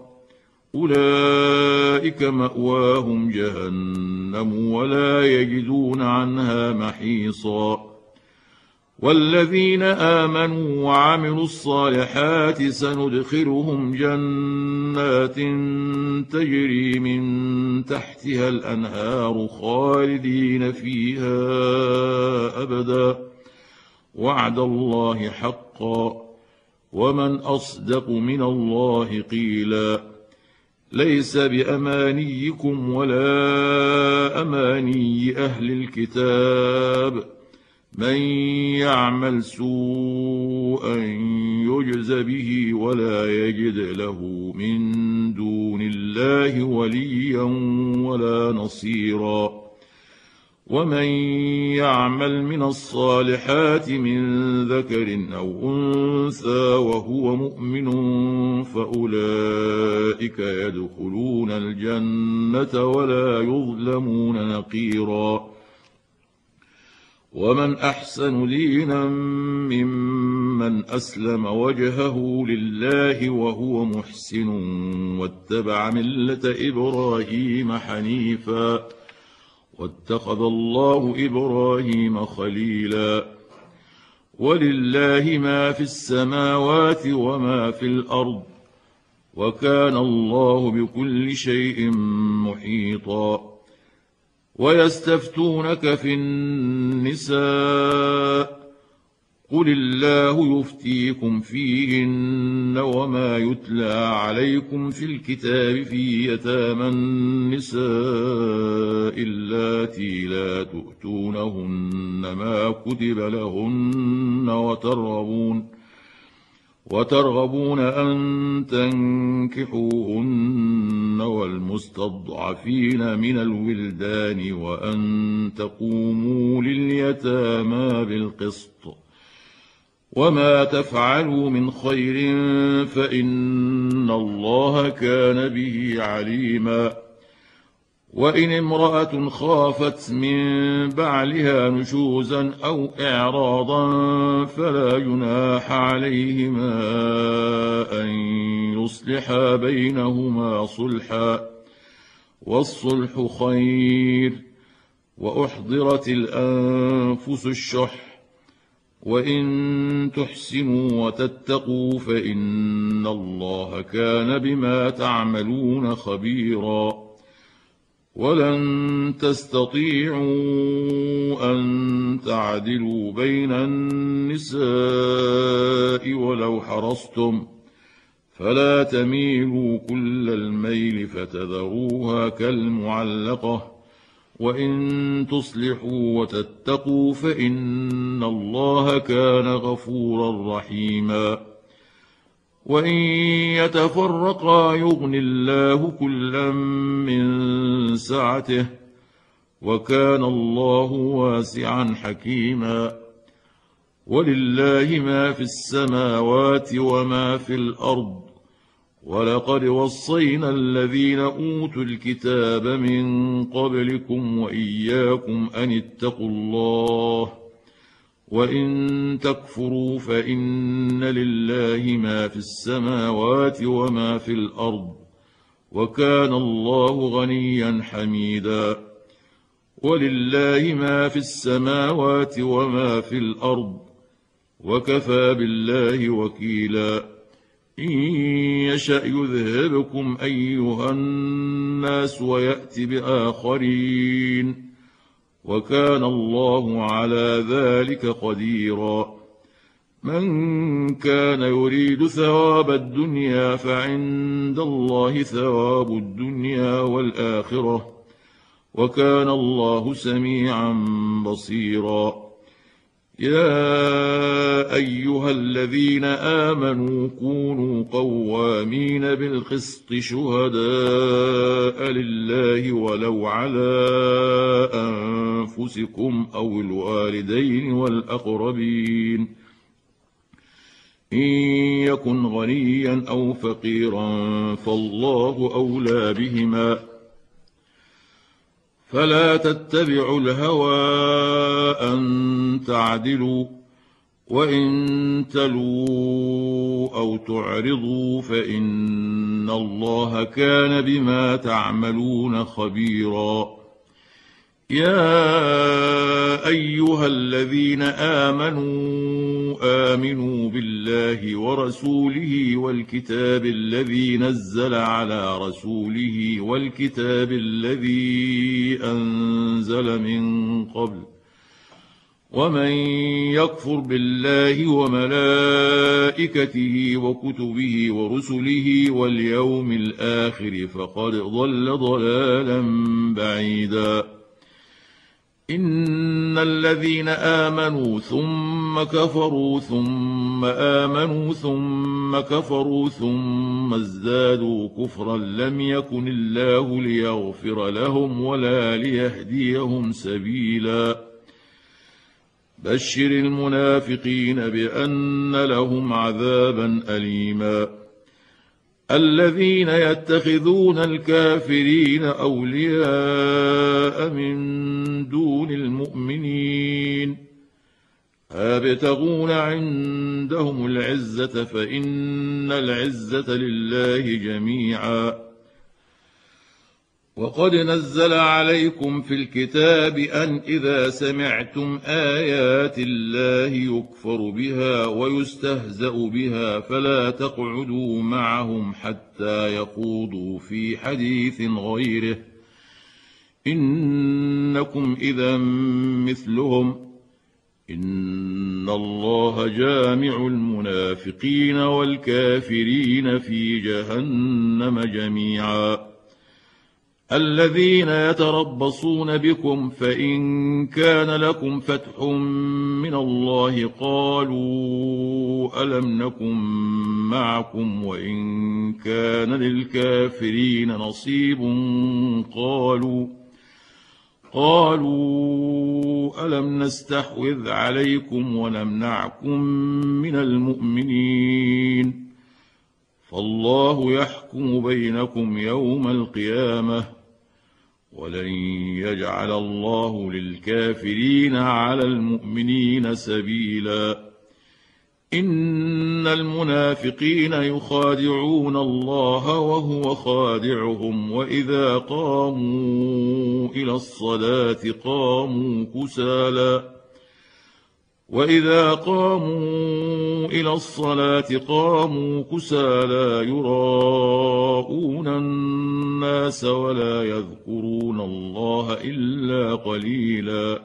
أولئك مأواهم جهنم ولا يجدون عنها محيصا والذين آمنوا وعملوا الصالحات سندخلهم جنات تجري من تحتها الأنهار خالدين فيها أبدا وعد الله حقا ومن أصدق من الله قيلا ليس بأمانيكم ولا أماني أهل الكتاب من يعمل سوءا يجز به ولا يجد له من دون الله وليا ولا نصيرا ومن يعمل من الصالحات من ذكر أو أنثى وهو مؤمن فأولئك يدخلون الجنة ولا يظلمون نقيرا ومن أحسن دينا ممن أسلم وجهه لله وهو محسن واتبع ملة إبراهيم حنيفا واتخذ الله إبراهيم خليلا ولله ما في السماوات وما في الأرض وكان الله بكل شيء محيطا ويستفتونك في النساء قل الله يفتيكم فيهن وما يتلى عليكم في الكتاب في يتامى النساء اللاتي لا تؤتونهن ما كتب لهن وترغبون وترغبون أن تنكحوهن والمستضعفين من الولدان وأن تقوموا لليتامى بالقسط وما تفعلوا من خير فإن الله كان به عليما وإن امرأة خافت من بعلها نشوزا أو إعراضا فلا جناح عليهما أن يصلحا بينهما صلحا والصلح خير وأحضرت الأنفس الشح وإن تحسنوا وتتقوا فإن الله كان بما تعملون خبيرا ولن تستطيعوا أن تعدلوا بين النساء ولو حرصتم فلا تميلوا كل الميل فتذروها كالمعلقة وإن تصلحوا وتتقوا فإن الله كان غفورا رحيما وإن يتفرقا يغن الله كلا من سعته وكان الله واسعا حكيما ولله ما في السماوات وما في الأرض ولقد وصينا الذين أوتوا الكتاب من قبلكم وإياكم أن اتقوا الله وإن تكفروا فإن لله ما في السماوات وما في الأرض وكان الله غنيا حميدا ولله ما في السماوات وما في الأرض وكفى بالله وكيلا إن يشأ يذهبكم أيها الناس ويأت بآخرين وكان الله على ذلك قديرا من كان يريد ثواب الدنيا فعند الله ثواب الدنيا والآخرة وكان الله سميعا بصيرا يا أيها الذين آمنوا كونوا قوامين بالقسط شهداء لله ولو على أنفسكم أو الوالدين والأقربين إن يكن غنيا أو فقيرا فالله أولى بهما، فلا تتبعوا الهوى أن تعدلوا، وإن تلووا أو تعرضوا فإن الله كان بما تعملون خبيرا. يا أيها الذين آمنوا آمنوا بالله ورسوله والكتاب الذي نزل على رسوله والكتاب الذي أنزل من قبل، ومن يكفر بالله وملائكته وكتبه ورسله واليوم الآخر فقد ضل ضلالا بعيدا. إن الذين آمنوا ثم كفروا ثم آمنوا ثم كفروا ثم ازدادوا كفرا لم يكن الله ليغفر لهم ولا ليهديهم سبيلا. بشر المنافقين بأن لهم عذابا أليما. الذين يتخذون الكافرين أولياء من دون المؤمنين أبتغون عندهم العزة فإن العزة لله جميعا. وقد نزل عليكم في الكتاب أن إذا سمعتم آيات الله يكفر بها ويستهزأ بها فلا تقعدوا معهم حتى يخوضوا في حديث غيره، إنكم إذا مثلهم، إن الله جامع المنافقين والكافرين في جهنم جميعا. الذين يتربصون بكم فإن كان لكم فتح من الله قالوا ألم نكن معكم، وإن كان للكافرين نصيب قالوا قالوا ألم نستحوذ عليكم ونمنعكم من المؤمنين، فالله يحكم بينكم يوم القيامة، ولن يجعل الله للكافرين على المؤمنين سبيلا. إن المنافقين يخادعون الله وهو خادعهم، وإذا قاموا إلى الصلاة قاموا كسالى وإذا قاموا إلى الصلاة قاموا كسالى يراءون الناس ولا يذكرون الله إلا قليلا.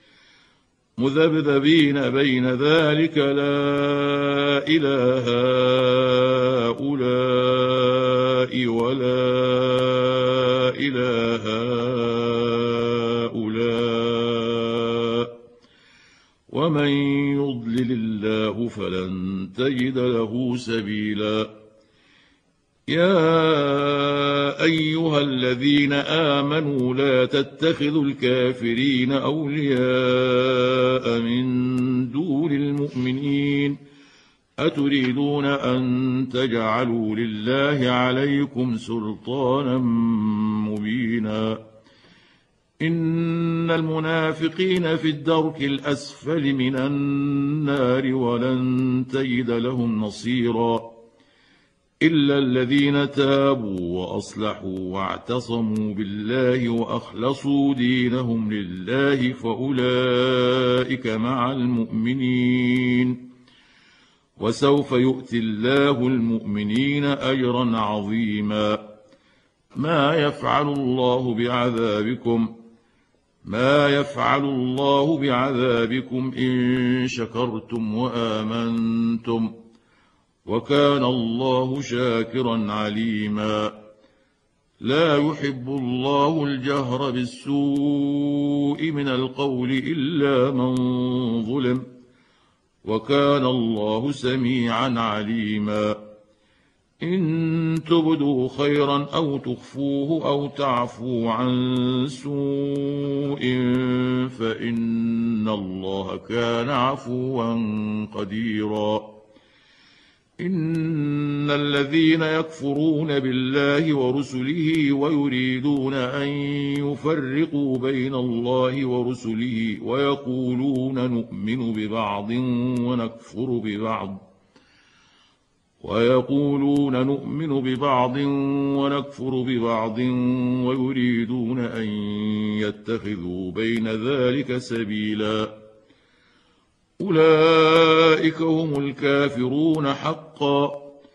مذبذبين بين ذلك لا إله هؤلاء ولا إله هؤلاء، ومن يضلل الله فلن تجد له سبيلا. يا أيها الذين آمنوا لا تتخذوا الكافرين أولياء من دون المؤمنين أتريدون أن تجعلوا لله عليكم سلطانا مبينا. إن المنافقين في الدرك الأسفل من النار ولن تجد لهم نصيرا، إلا الذين تابوا وأصلحوا واعتصموا بالله وأخلصوا دينهم لله فأولئك مع المؤمنين، وسوف يؤتي الله المؤمنين أجرا عظيما. ما يفعل الله بعذابكم ما يفعل الله بعذابكم إن شكرتم وآمنتم، وكان الله شاكرا عليما. لا يحب الله الجهر بالسوء من القول إلا من ظلم، وكان الله سميعا عليما. إن تبدوا خيرا أو تخفوه أو تعفوا عن سوء فإن الله كان عفوا قديرا. إن الذين يكفرون بالله ورسله ويريدون أن يفرقوا بين الله ورسله ويقولون نؤمن ببعض ونكفر ببعض ويقولون نؤمن ببعض ونكفر ببعض ويريدون أن يتخذوا بين ذلك سبيلا أولئك هم الكافرون حقا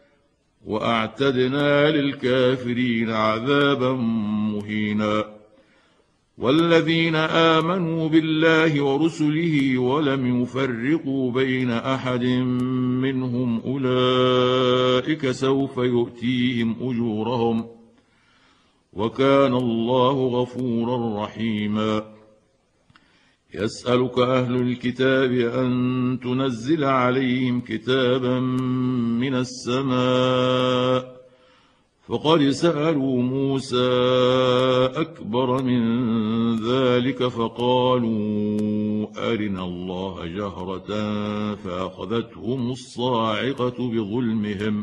وأعتدنا للكافرين عذابا مهينا والذين آمنوا بالله ورسله ولم يفرقوا بين أحد منهم أولئك سوف يؤتيهم أجورهم وكان الله غفورا رحيما يسألك أهل الكتاب أن تنزل عليهم كتابا من السماء فقد سألوا موسى أكبر من ذلك فقالوا أرنا الله جهرة فأخذتهم الصاعقة بظلمهم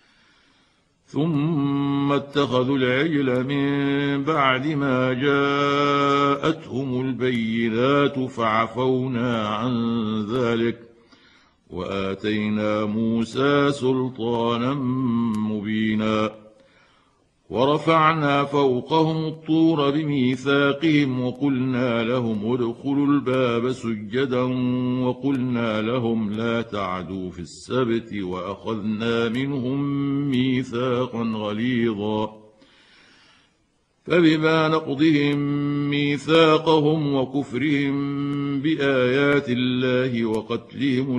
ثم اتخذوا العجل من بعد ما جاءتهم البينات فعفونا عن ذلك وآتينا موسى سلطانا مبينا ورفعنا فوقهم الطور بميثاقهم وقلنا لهم ادخلوا الباب سجدا وقلنا لهم لا تعدوا في السبت وأخذنا منهم ميثاقا غليظا فبما نقضهم ميثاقهم وكفرهم بآيات الله وقتلهم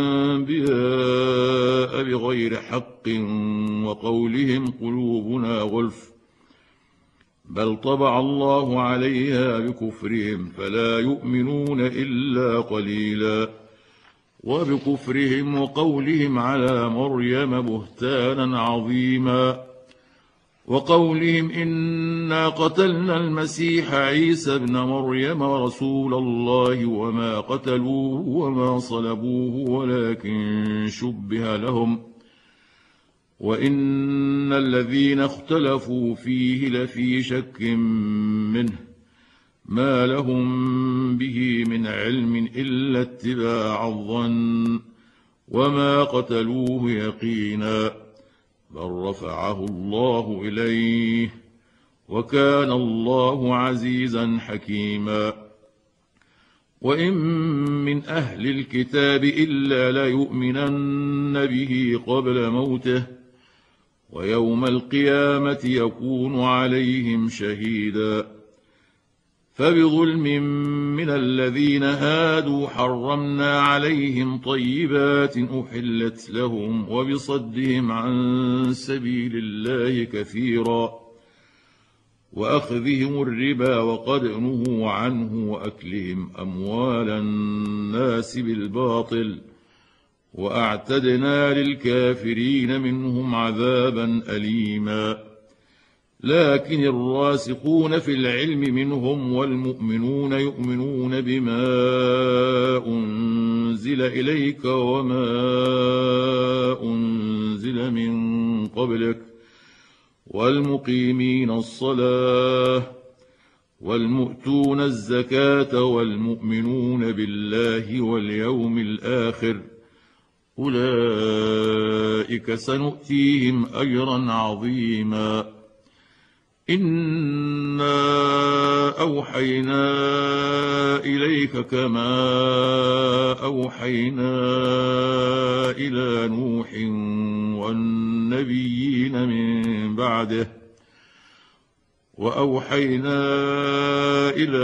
الأنبياء بغير حق وقولهم قلوبنا غلف بل طبع الله عليها بكفرهم فلا يؤمنون إلا قليلا وبكفرهم وقولهم على مريم بهتانا عظيما وقولهم إنا قتلنا المسيح عيسى ابن مريم رسول الله وما قتلوه وما صلبوه ولكن شبه لهم وإن الذين اختلفوا فيه لفي شك منه ما لهم به من علم إلا اتباع الظن وما قتلوه يقينا بل رفعه الله إليه وكان الله عزيزا حكيما وإن من أهل الكتاب إلا ليؤمنن به قبل موته ويوم القيامة يكون عليهم شهيدا فبظلم من الذين هادوا حرمنا عليهم طيبات أحلت لهم وبصدهم عن سبيل الله كثيرا وأخذهم الربا وقد نهوا عنه وأكلهم أموال الناس بالباطل وأعتدنا للكافرين منهم عذابا أليما لكن الراسخون في العلم منهم والمؤمنون يؤمنون بما أنزل إليك وما أنزل من قبلك والمقيمين الصلاة والمؤتون الزكاة والمؤمنون بالله واليوم الآخر أولئك سنؤتيهم أجرا عظيما إنا أوحينا إليك كما أوحينا إلى نوح والنبيين من بعده وأوحينا إلى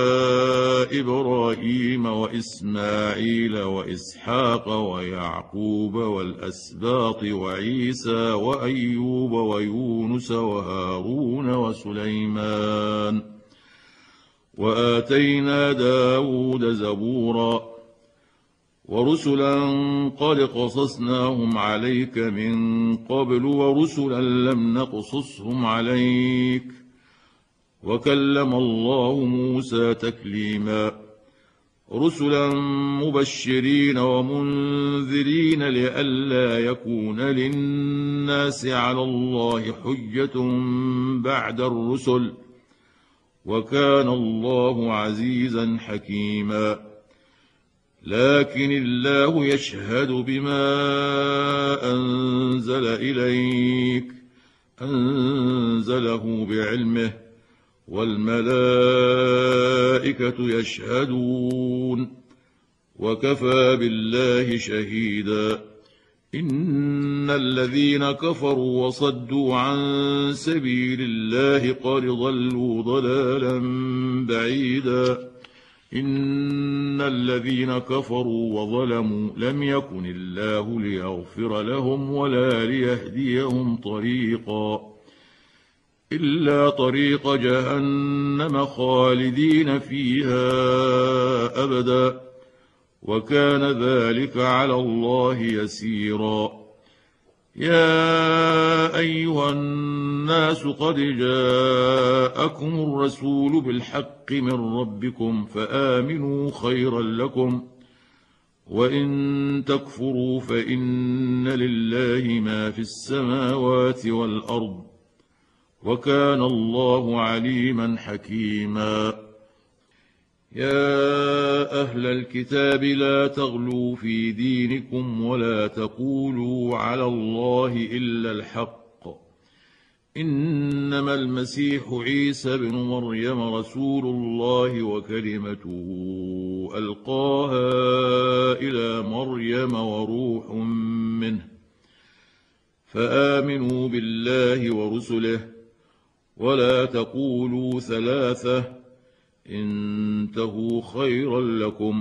إبراهيم وإسماعيل وإسحاق ويعقوب والأسباط وعيسى وأيوب ويونس وهارون وسليمان وآتينا داود زبورا ورسلا قد قصصناهم عليك من قبل ورسلا لم نقصصهم عليك وكلم الله موسى تكليما رسلا مبشرين ومنذرين لئلا يكون للناس على الله حجة بعد الرسل، وكان الله عزيزا حكيما. لكن الله يشهد بما أنزل إليك أنزله بعلمه، والملائكة يشهدون، وكفى بالله شهيدا. إن الذين كفروا وصدوا عن سبيل الله قد ضلوا ضلالا بعيدا. إن الذين كفروا وظلموا لم يكن الله ليغفر لهم ولا ليهديهم طريقا إلا طريق جهنم خالدين فيها أبدا، وكان ذلك على الله يسيرا. يا أيها الناس قد جاءكم الرسول بالحق من ربكم فآمنوا خيرا لكم، وإن تكفروا فإن لله ما في السماوات والأرض، وكان الله عليما حكيما. يا أهل الكتاب لا تغلوا في دينكم ولا تقولوا على الله إلا الحق، إنما المسيح عيسى بن مريم رسول الله وكلمته ألقاها إلى مريم وروح منه، فآمنوا بالله ورسله، ولا تقولوا ثلاثة، انتهوا خيرا لكم،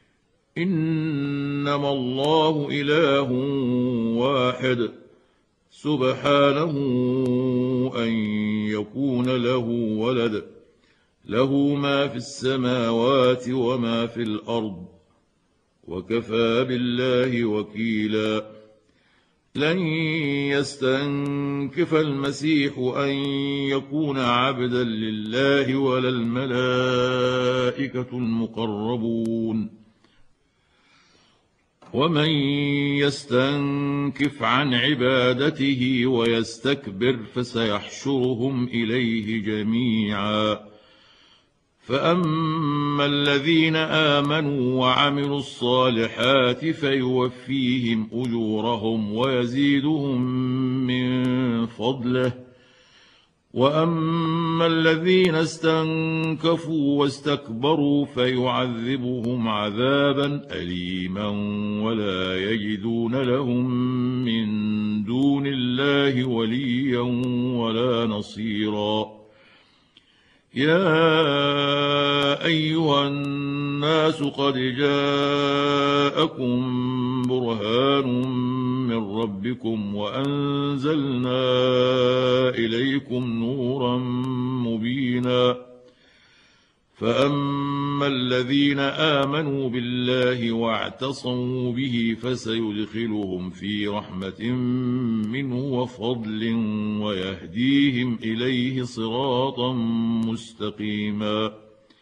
إنما الله إله واحد سبحانه أن يكون له ولد، له ما في السماوات وما في الأرض، وكفى بالله وكيلا. لن يستنكف المسيح أن يكون عبدا لله ولا الملائكة المقربون، ومن يستنكف عن عبادته ويستكبر فسيحشرهم إليه جميعا. فأما الذين آمنوا وعملوا الصالحات فيوفيهم أجورهم ويزيدهم من فضله، وأما الذين استنكفوا واستكبروا فيعذبهم عذابا أليما ولا يجدون لهم من دون الله وليا ولا نصيرا. يا أيها الناس قد جاءكم برهان من ربكم وأنزلنا إليكم نورا مبينا. فأما الذين آمنوا بالله واعتصموا به فسيدخلهم في رحمة منه وفضل ويهديهم إليه صراطا مستقيما.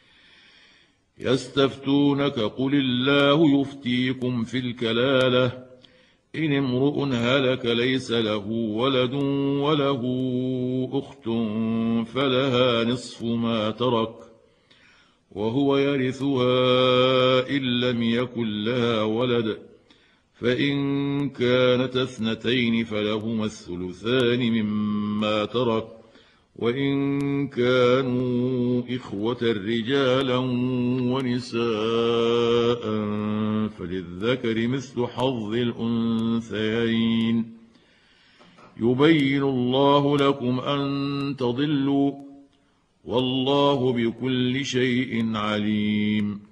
يستفتونك قل الله يفتيكم في الكلالة، إن امرؤ هلك ليس له ولد وله أخت فلها نصف ما ترك وهو يرثها إن لم يكن لها ولد، فإن كانت اثنتين فلهما الثلثان مما ترك، وإن كانوا إخوة رجالا ونساء فللذكر مثل حظ الأنثيين. يبين الله لكم أن تضلوا، والله بكل شيء عليم.